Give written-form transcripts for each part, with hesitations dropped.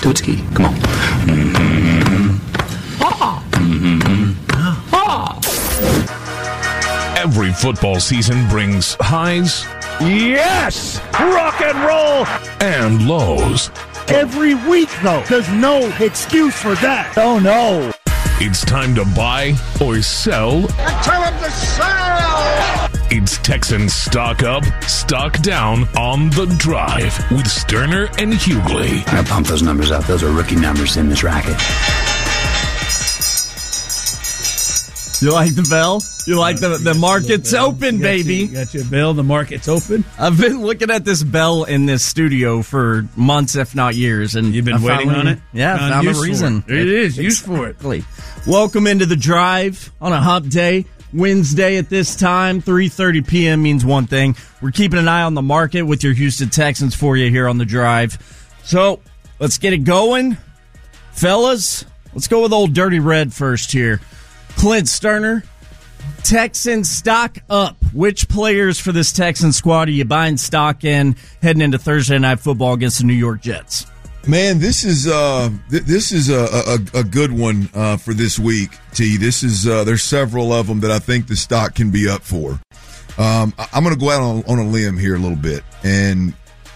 Do it ski. Come on. Every football season brings highs. Yes! Rock and roll! And lows. Every week, though. There's no excuse for that. Oh, no. It's time to buy or sell. I tell them to sell! It's Texans Stock Up, Stock Down on The Drive with Sterner and Hughley. I pump those numbers up. Those are rookie numbers in this racket. You like the bell? You like the market's open, baby. Got your bell. The market's open. I've been looking at this bell in this studio for months, if not years. And you've been waiting on it? Yeah, I found a reason. It is. Use for it. Welcome into The Drive on a hump day. Wednesday at this time, 3:30 p.m. means one thing. We're keeping an eye on the market with your Houston Texans for you here on The Drive. So, let's get it going. Fellas, let's go with old Dirty Red first here. Clint Sterner, Texans stock up. Which players for this Texans squad are you buying stock in heading into Thursday Night Football against the New York Jets? Man, this is a good one for this week, T. This is there's several of them that I think the stock can be up for. I'm going to go out on a limb here a little bit, and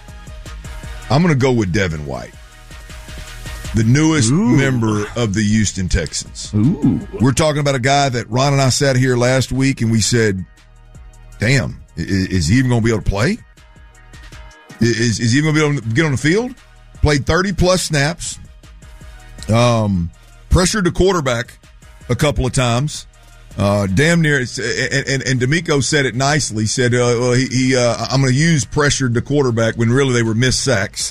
I'm going to go with Devin White, the newest member of the Houston Texans. We're talking about a guy that Ron and I sat here last week, and we said, damn, is he even going to be able to play? Is he even going to be able to get on the field? Played 30-plus snaps, pressured the quarterback a couple of times, damn near. And D'Amico said it nicely. Said, I'm going to use pressured the quarterback when really they were missed sacks.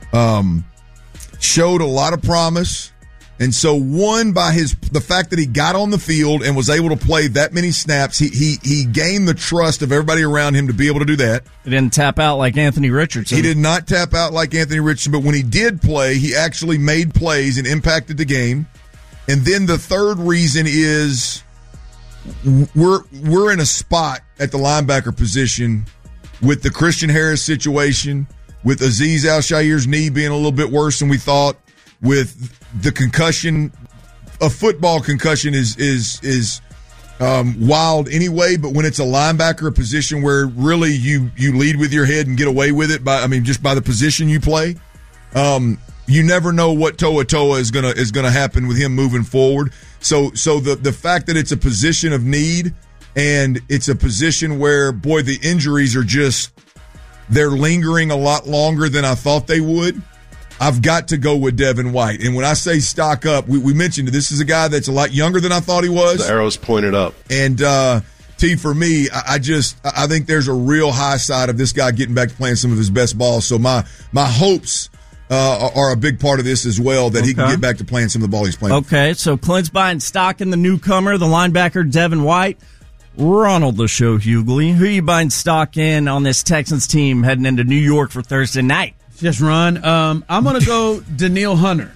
Showed a lot of promise, and so won by the fact that he got on the field and was able to play that many snaps. He gained the trust of everybody around him to be able to do that. He didn't tap out like Anthony Richardson. He did not tap out like Anthony Richardson, but when he did play, he actually made plays and impacted the game. And then the third reason is we're in a spot at the linebacker position with the Christian Harris situation, with Azeez Al-Shaair's knee being a little bit worse than we thought, with the concussion. A football concussion is wild anyway, but when it's a linebacker, a position where really you lead with your head and get away with it just by the position you play, you never know what Toa is gonna happen with him moving forward. So the fact that it's a position of need and it's a position where, boy, the injuries are they're lingering a lot longer than I thought they would. I've got to go with Devin White. And when I say stock up, we mentioned it. This is a guy that's a lot younger than I thought he was. The arrow's pointed up. And, T, for me, I think there's a real high side of this guy getting back to playing some of his best ball. So my hopes are a big part of this as well, that he can get back to playing some of the ball he's playing. Okay, so Clint's buying stock in the newcomer, the linebacker Devin White. Ronald the Show Hughley, who are you buying stock in on this Texans team heading into New York for Thursday night? Yes, Ron. I'm going to go Danielle Hunter.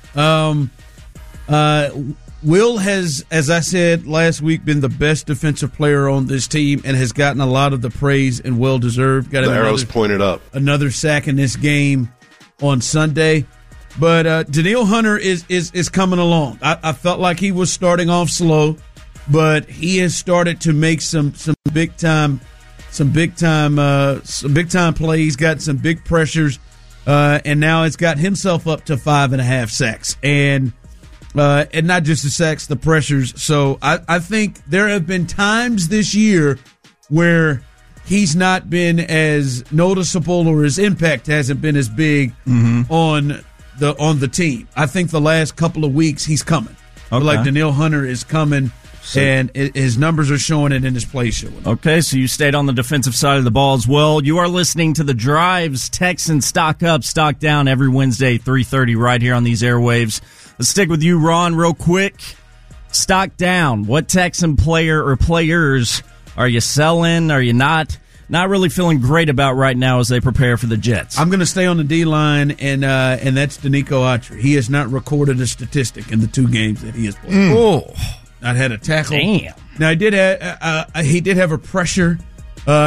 Will has, as I said last week, been the best defensive player on this team and has gotten a lot of the praise and well-deserved. The arrow's pointed up. Another sack in this game on Sunday. But Danielle Hunter is coming along. I felt like he was starting off slow, but he has started to make some big time plays. Got some big pressures, and now it's got himself up to 5.5 sacks, and not just the sacks, the pressures. So I think there have been times this year where he's not been as noticeable, or his impact hasn't been as big on the team. I think the last couple of weeks he's coming. Okay. Like Danielle Hunter is coming. And his numbers are showing it, and his play showing it. Okay, so you stayed on the defensive side of the ball as well. You are listening to The Drive's Texans Stock Up, Stock Down every Wednesday, 3:30 right here on these airwaves. Let's stick with you, Ron, real quick. Stock down. What Texan player or players are you selling? Are you not really feeling great about right now as they prepare for the Jets? I'm going to stay on the D-line, and that's Danico Autry. He has not recorded a statistic in the 2 games that he has played. Oh. Not had a tackle. Damn. Now he did have a pressure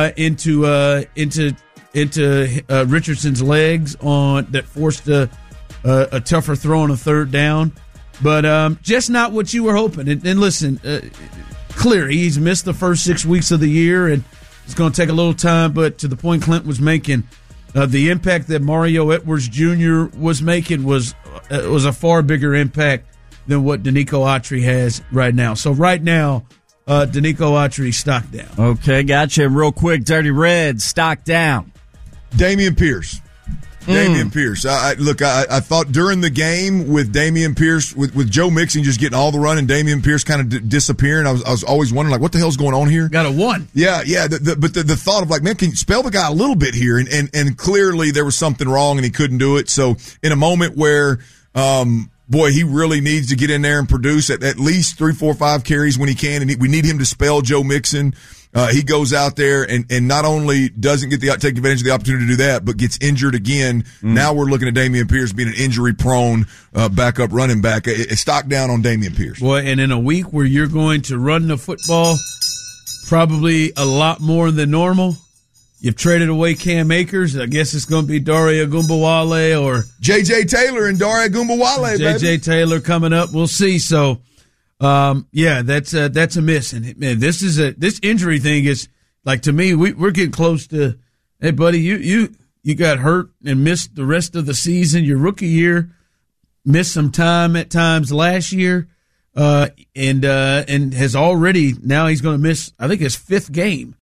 into Richardson's legs that forced a tougher throw on a third down. But just not what you were hoping. And listen, clearly he's missed the first 6 weeks of the year, and it's going to take a little time. But to the point Clint was making, the impact that Mario Edwards Jr. was making was a far bigger impact than what Danico Autry has right now. So right now, Danico Autry stock down. Okay, gotcha. And real quick, Dirty Red, stock down. Dameon Pierce. Dameon Pierce. I thought during the game with Dameon Pierce, with Joe Mixon just getting all the run and Dameon Pierce kind of disappearing, I was always wondering, like, what the hell's going on here? Got a 1. Yeah. But the thought of, like, man, can you spell the guy a little bit here? And clearly there was something wrong and he couldn't do it. So in a moment where, boy, he really needs to get in there and produce at least 3, 4, 5 carries when he can, and we need him to spell Joe Mixon. He goes out there and not only doesn't take advantage of the opportunity to do that, but gets injured again. Now we're looking at Dameon Pierce being an injury-prone backup running back. It's stock down on Dameon Pierce. Boy, and in a week where you're going to run the football probably a lot more than normal, you've traded away Cam Akers. I guess it's going to be Dare Ogunbowale or J.J. Taylor and Dare Ogunbowale, baby. J.J. Taylor coming up. We'll see. So, that's a miss. And man, this injury thing is, like, to me, we're getting close to, hey buddy, you got hurt and missed the rest of the season, your rookie year, missed some time at times last year, and has already, now he's going to miss, I think, his 5th game.